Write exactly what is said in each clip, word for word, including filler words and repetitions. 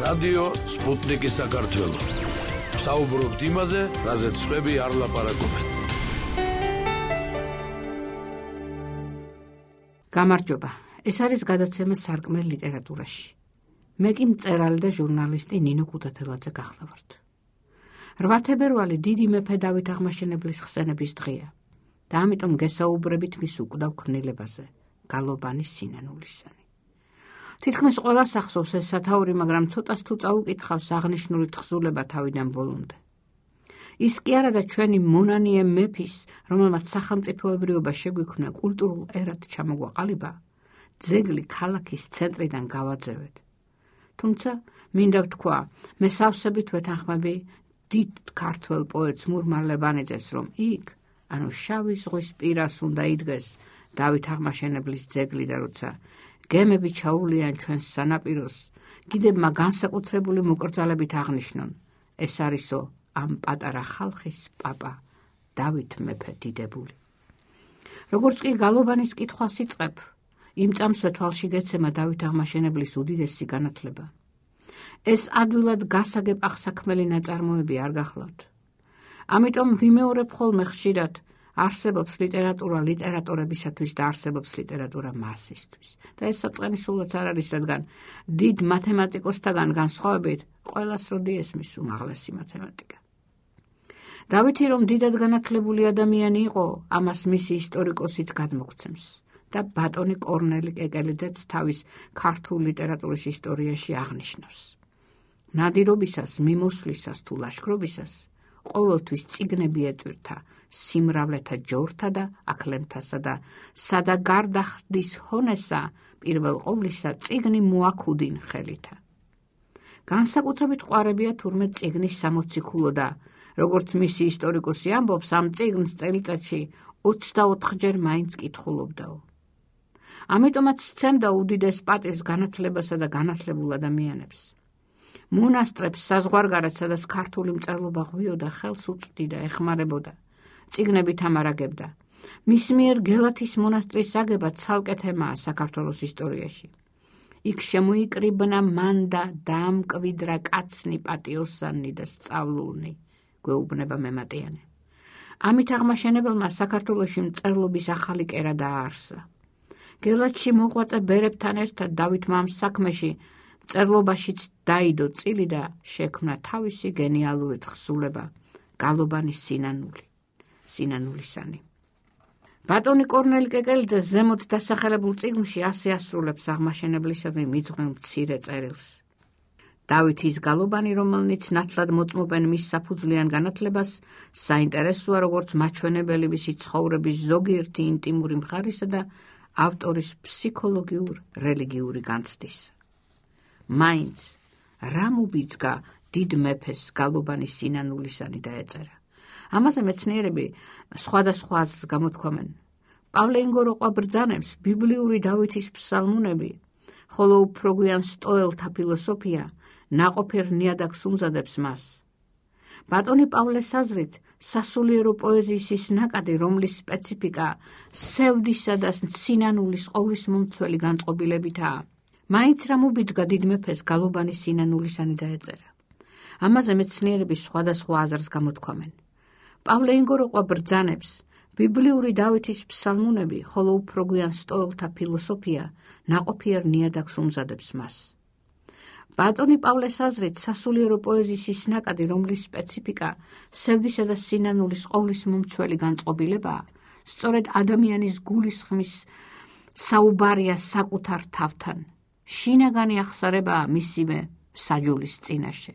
რადიო სპუტნიკი საქართველო. საუბრობთ იმაზე, რაზეც სხვები არ ლაპარაკობენ. გამარჯობა. ეს არის გადაცემა სარკმელ ლიტერატურაში. მე კი მწერალი და ჟურნალისტი ნინო ქუთათელაძე გახლავართ. რვა თებერვალი დიდი მეფე დავით აღმაშენებლის ხსენების დღეა და ამიტომ გესაუბრებით მის უკვდავ ქმნილებაზე, გალობანის სინანულისანი. თითქმის ყველას ახსოვს ეს სათაური, მაგრამ ცოტას თუ წაუკითხავს აღნიშნული თხზულება თავიდან ბოლომდე. ის კი არა და ჩვენი მონანიე მეფის, რომელმაც სახელმწიფოებრიობა შეგვიქმნა კულტურულ ერად ჩამოგვაყალიბა, ძეგლი ქალაქის ცენტრიდან გავაძევეთ. თუმცა მინდა ვთქვა, მე სავსებით ვეთანხმები დიდ ქართველ პოეტს მურმან ლებანიძეს, რომ იქ, ანუ შავი ზღვის პირას უნდა იდგეს დავით აღმაშენებლის ძეგლი და როცა გემები ჩაუვლიან ჩვენს სანაპიროს, კიდევ განსაკუთრებული მოკრძალებით აღნიშნონ, ეს არისო ამ პატარა ხალხის პაპა დავით მეფე დიდებული. როგორც კი გალობანის კითხვას იწყებ, იმ წამსვე თვალში გეცემა დავით აღმაშენებლის უდიდესი განათლება. ეს ადვილად გასაგებ აღსაქმელი ნაწარმოები არ გახლავთ. ამიტომ ვიმეორებ ხოლმე ხშირად, არსებობს ლიტერატურა ლიტერატორებისათვის და არსებობს ლიტერატურა მასისთვის. და ეს საწყენი სულაც არ არის, რადგან დიდ მათემატიკოსთაგან განსხვავებით, ყველას როდი ესმის უმაღლესი მათემატიკა. დავითი რომ დიდად განათლებული ადამიანი იყო, ამას მისი ისტორიკოსიც გადმოგცემს და ბატონი კორნელი კეკელიძეც თავის ქართულ ლიტერატურის ისტორიაში აღნიშნავს. ნადირობისას, მიმოსვლისას თუ ლაშქრობისას ყოველთვის წიგნები ეტვირთა სიმრავლეთა ჯორთა და აქლემთასა და სადა გარდახდის ჰონესა პირველ ყოვლისა წიგნი მოაქუდინ ხელითა. განსაკუთრებით ყვარებია თურმე წიგნის სამოციქულო და როგორც მისი ისტორიკოსი ამბობს, ამ წიგნს წელიწადში ოცდაოთხჯერ მაინც კითხულობდაო. ამიტომაც სცემდა უდიდეს პატივს განათლებასა და განათლებულ ადამიანებს. მონასტრებს საზღვარგარეთ, სადაც ქართული მწერლობა ღვიოდა, ხელს უწვდიდა, ეხმარებოდა, წიგნებით ამარაგებდა. მის მიერ გელათის მონასტრის აგება ცალკე თემაა საქართველოს ისტორიაში. იქ შემოიკრიბნა მან და დაამკვიდრა კაცნი, პატიოსანი და სწავლულნი, გვეუბნება მემატიანე. ამით აღმაშენებელმა საქართველოში მწერლობის ახალი კერა დააარსა. გელათში მოღვაწე ბერებთან ერთად დავითმა ამ საქმეში მწერლობაშიც დაიდო წილი და შექმნა თავისი გენიალური თხზულება გალობანის სინანული, სინანულისანი. ბატონი კორნელი კეკელიძე ზემოთ დასახელებულ წიგნში ასე ასრულებს აღმაშენებლისადმი მიძღვნილ მცირე წერილს. დავითის გალობანი, რომელნიც ნათლად მოწმობენ მის საფუძვლიან განათლებას, საინტერესოა როგორც მაჩვენებელი მისი ცხოვრების ზოგიერთი ინტიმური მხარისა და ავტორის ფსიქოლოგიურ რელიგიური განცდის. მაინც რამ უბიძგა დიდ მეფეს გალობანის სინანულისანი დაეწერა. ამაზე მეცნიერები სხვადასხვა აზრს გამოთქვამენ. პავლე ინგოროყვა ბრძანებს ბიბლიური დავითის ფსალმუნები, ხოლო უფრო გვიან სტოელთა ფილოსოფია ნაყოფიერ ნიადაგს უმზადებს მას. ბატონი პავლეს აზრით, სასულიერო პოეზიის ის ნაკადი, რომლის სპეციფიკა სევდისა და სინანულის ყოვლის მომცველი განწყობილებითაა, მაინც რამ უბიძგა დიდ მეფეს გალობანის სინანულისანი დაეწერა. ამაზე მეცნიერები სხვადასხვა აზრს გამოთქვამენ. პავლე ინგოროყვა ბრძანებს ბიბლიური დავითის ფსალმუნები, ხოლო უფრო გვიან სტოელთა ფილოსოფია ნაყოფიერ ნიადაგს უმზადებს მას. ბატონი პავლეს აზრით, სასულიერო პოეზიის ის ნაკადი, რომლის სპეციფიკა სევდისა და სინანულის ყოვლის მომცველი განწყობილებაა, სწორედ ადამიანის გულისხმის საუბარია საკუთარ თავთან. შინაგანი ახსარებაა მისივე საჯულის წინაშე.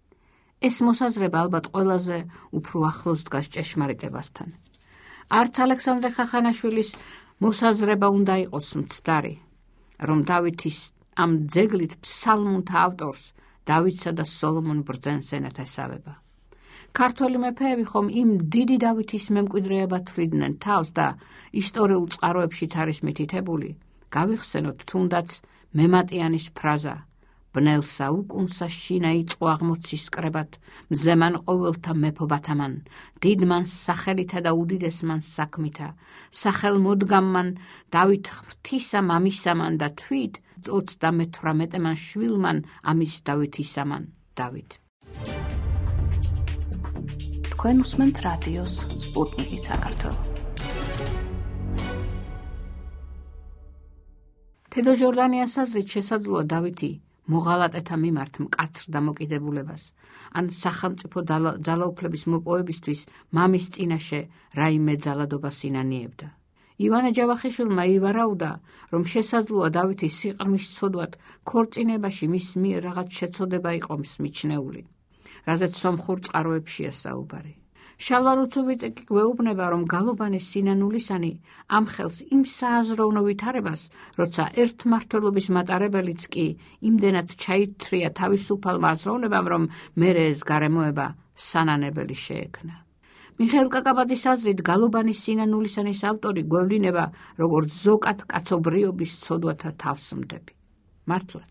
ეს მოსაზრება ალბათ ყველაზე უფრო ახლოს დგას ჭეშმარიტებასთან. არც ალექსანდრე ხახანაშვილის მოსაზრება უნდა იყოს მცდარი, რომ დავითის ამ ძეგლით ფსალმუნთა ავტორს დავითსა და სოლომონ ბრძენს ენათესავება. ქართველი მეფეები ხომ იმ დიდი დავითის მემკვიდრეებად თვლიდნენ თავს და ისტორიულ წყაროებშიც არის მითითებული. გავიხსენოთ თუნდაც მემატიანის ფრაზა ბნელსა უკუნსა შინა იწყო აღმოცისკრებად, მზემან ყოველთა მეფობათამან, დიდმან სახელითა და უდიდესმან საქმითა, სახელმოდგამმან, დავით ღვთისა მამისამან და თვით ოცდამეთვრამეტემან შვილმან ამის დავითისამან, დავით. თქვენ უსმენთ რადიოს სპუტნიკი საქართველო. თედო ჟორდანიას აზრით შესაძლოა დავითი მოღალატეთა მიმართ მკაცრ დამოკიდებულებას, ან სახელმწიფო ძალაუფლების მოპოვებისთვის მამის წინაშე რაიმე ძალადობას ინანიებდა. ივანე ჯავახიშვილმა ივარაუდა, რომ შესაძლოა დავითის სიყრმის ცოდვად ქორწინებაში მის მიერ რაღაც შეცოდება იყო მიჩნეული, რაზეც სომხურ წყაროებშია საუბარი. შალვარუცოვიძე კი გვეუბნება, რომ გალობანის სინანულისანი ამ ხელს იმ სააზროვნო ვითარებას, როცა ერთმართველობის მატარებელიც კი იმდენად ჩაითრია თავისუფალმა აზროვნებამ, რომ მერე ეს გარემოება სანანებელი შეექმნა. მიხეილ კაკაბაძის აზრით გალობანის სინანულისანის ავტორი გვევლინება, როგორც ზოგად კაცობრიობის ცოდვათა თავსმდები. მართლაც.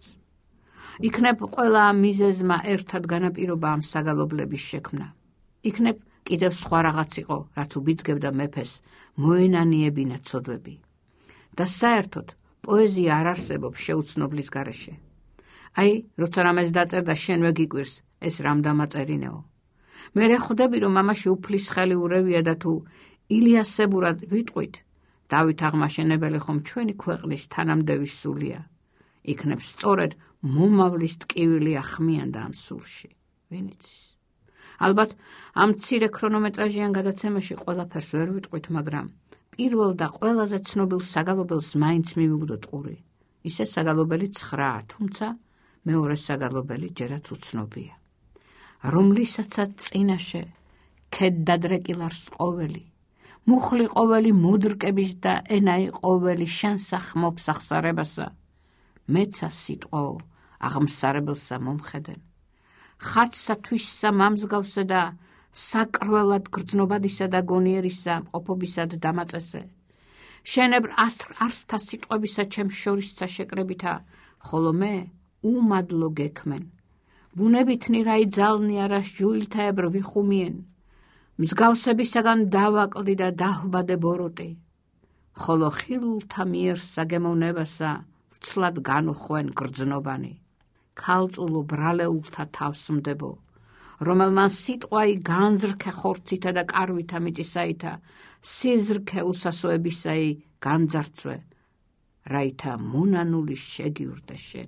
იქნებ ყველა მიზეზმა ერთად განაპირობა ამ საგალობლების შექმნა. იქნებ კიდევ სხვა რაღაც იყო, რაც უბიძგებდა მეფეს მოენანიებინა ცოდვები. და საერთოდ პოეზია არ არსებობს შეუცნობლის გარეშე. აი, როცა რამეს დაწერდა შენ ვეგიკვირს, ეს რამ დამაწერინეო. მერე ხვდები, რომ ამაში უფლის ხელი ურევია და თუ ილიასებურად ვიტყვით, დავით აღმაშენებელი ხომ ჩვენი ქვეყნის თანამდევი სულია. იქნებ სწორედ მომავლის ტკივილი ახმიანდა ამ სულში. ვინ იცის? ალბათ ამ მცირე ქრონომეტრაჟიან გადაცემაში ყველაფერს ვერ ვიტყვით, მაგრამ პირველ და ყველაზე ცნობილ საგალობელს მაინც მივუგდოთ ყური. ისე საგალობელი ცხრაა, თუმცა მეორე საგალობელი ჯერაც უცნობია. რომლისაცაც წინაშე ქედდადრეკილარს ყოველი, მუხლი ყოველი მუდრკების და ენაი ყოველი შენსა ხმობს ახსარებასა, მეცა სიტყვაო აღმსარებელსა მომხედენ. ხატსა თვისსა მამსგავსე და საკრველად გრძნობადისა და გონიერისა ყოფობისად დამაწესე. შენებრ არსთა სიტყვებისა ჩემ შორისცა შეკრებითა, ხოლო მე უმადლო გექმენ. ბუნებითნი რაი ძალნი არას ჯუილთაებრ ვიხუმიენ. მსგავსებისაგან დავაკლდი და დაჰბადე ბოროტი. ხოლო ხილულთა მიერ საგემოვნებასა ვცლად განუხვენ გრძნობანი. ქალწულო ბრალეულთა თავსმდებო, რომელმან სიტყვაი განზრქე ხორცითა და კარვითა მიწისაითა, სიზრქე უსასოებისაი განძარცვე, რაითა მონანული შეგივრდე შენ.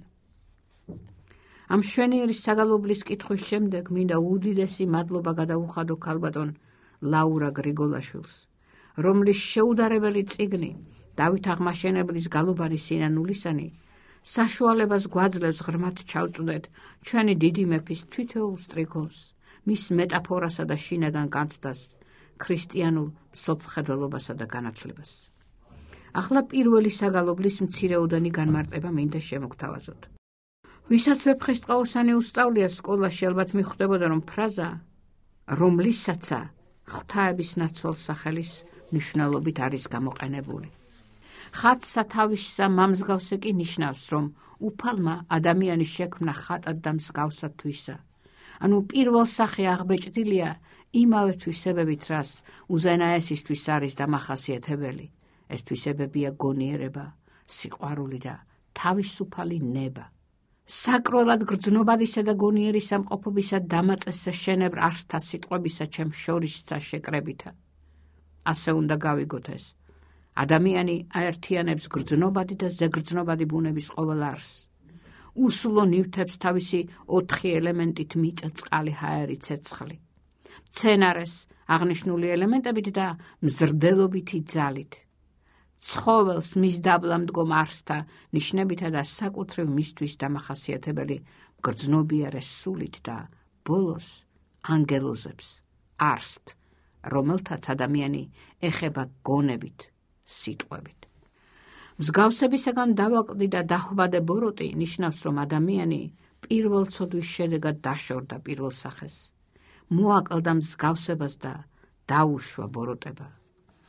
ამ შვენიერი საგალობლის კითხვის შემდეგ მინდა უდიდესი მადლობა გადაუხადო ქალბატონ ლაურა გრიგოლაშვილს, რომლის შეუდარებელი წიგნი დავით აღმაშენებლის გალობანის სინანულისანი საშუალებას გვაძლევს ღრმად ჩავწვდეთ ჩვენი დიდი მეფის თითოეულ სტრიქონს, მის მეტაფორასა და შინაგან განცდას, ქრისტიანულ მსოფლმხედველობასა და განათლებას. ახლა პირველი საგალობლის მცირეოდენი განმარტება მინდა შემოგთავაზოთ. ვისაც ვეფხისტყაოსანი უსწავლია სკოლაში, ალბათ მიხვდებოდა, რომ ფრაზა რომლისაცა ღვთაების ნაცვალ სახელის მნიშვნელობით არის გამოყენებული. ხატსა თავისსა მამსგავსე კი ნიშნავს, რომ უფალმა ადამიანის შექმნა ხატად და მსგავსად თვისა. ანუ პირველ სახე აღბეჭდილია იმავე თვისებებით, რას უზენაესისთვის არის დამახასიათებელი. ეს თვისებებია გონიერება, სიყვარული და თავისუფალი ნება. საკრველად გრძნობადისა და გონიერი სამყოფობისა დამაწესე შენებრ არსთა სიტყვებისა ჩემ შორისცა შეკრებითა. ასე უნდა გავიგოთ ეს. ადამიანი აერთიანებს გრძნობადი და ზეგრძნობადი ბუნების ყოველ არსს. უსულო ნივთებს თავისი ოთხი ელემენტით მიწა, წყალი, ჰაერი, ცეცხლი. მცენარეს აღნიშნული ელემენტებით და მზრდელობითი ძალით. ცხოველს მის დაბლა მდგომ არსთა ნიშნებითა და საკუთრივ მისთვის დამახასიათებელი გრძნობიარე სულით და ბოლოს ანგელოზებს არსთ, რომელთაც ადამიანი ეხება გონებით, სიტყვებით. მსგავსებისაგან დავაკლდი და დაჰბადე ბოროტი ნიშნავს, რომ ადამიანი პირველ ცოდვის შედეგად დაშორდა პირველ სახეს, მოაკლდა მსგავსებას და დაუშვა ბოროტება.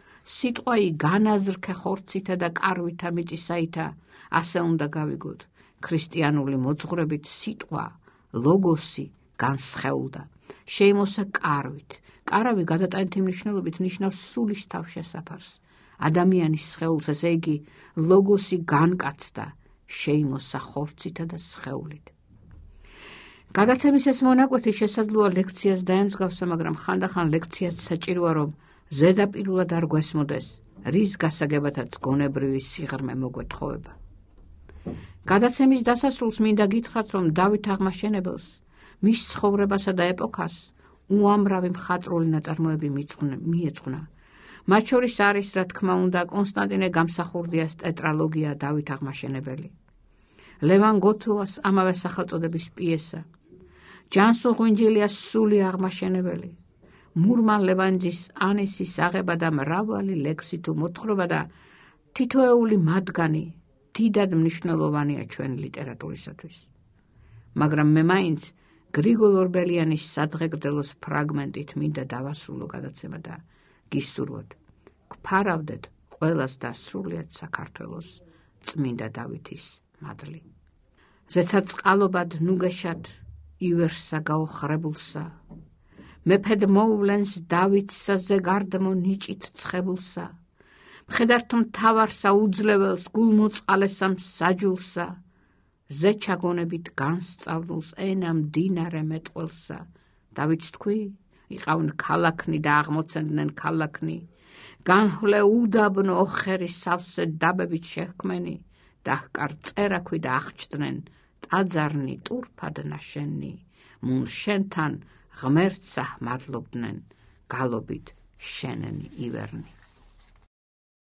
სიტყვაი განაზრქე ხორცითა და კარვითა მიწისაითა, ასე უნდა გავიგოთ, ქრისტიანული მოძღვრებით სიტყვა ლოგოსი განსხეულდა. შეიმოსა კარვით. კარავი გადატანითი მნიშვნელობით ნიშნავს სულის თავშესაფარს. ადამიანის სხეულს, ესე იგი, ლოგოსი განკაცდა, შეიმოსა ხორცითა და სხეულით. გადაცემის ეს მონაკვეთი შესაძლოა ლექციას დაემსგავსა, მაგრამ ხანდახან ლექციაც საჭიროა, რომ ზედაპირულად არ გვესმოდეს, რის გასაგებათაც გონებრივი სიღრმე მოგვეთხოვება. გადაცემის დასასრულს მინდა გითხრათ, რომ დავით აღმაშენებელს, მის ცხოვრებასა და ეპოქას უამრავი მხატვრული ნაწარმოები მიეძღვნა. მათ შორის არის, რა თქმა უნდა, კონსტანტინე გამსახურდიას ტეტრალოგია დავით აღმაშენებელი, ლევან გოთუას ამავე სახელწოდების პიესა, ჯანსუღ ღვინჯილიას სული აღმაშენებელი, მურმან ლევანძის ანისის აღება და მრავალი ლექსი თუ მოთხრობა და თითოეული მათგანი დიდად მნიშვნელოვანია ჩვენი ლიტერატურისათვის. მაგრამ მე მაინც გრიგოლ ორბელიანის სადღეგრძელოს ფრაგმენტით მინდა დავასრულო გადაცემა და გისურვოთ, გვფარავდეთ ყველას და სრულიად საქართველოს წმინდა დავითის მადლი. ზეცა წყალობად ნუგეშად ივერსა გაოხრებულსა, მეფედ მოუვლენს დავითსა ზეგარდმო ნიჭით ცხებულსა, მხედართ მთავარსა უძლეველს გულმოწყალესა მსაჯულსა, ზე ჩაგონებით განსწავლულს ენა მდინარე მეტყველსა. დავითს თქვი, იყავნ ქალაქნი და აღმოცენდნენ ქალაქნი, განჰვლე უდაბნო ოხერის სავსე დაბებით შეჰქმენი, დაჰკარ წერაქვი და აღჭდნენ, ტაძარნი ტურფად ნაშენნი, მუნ შენთან ღმერთსა მადლობდნენ, გალობით შენენი ივერნი.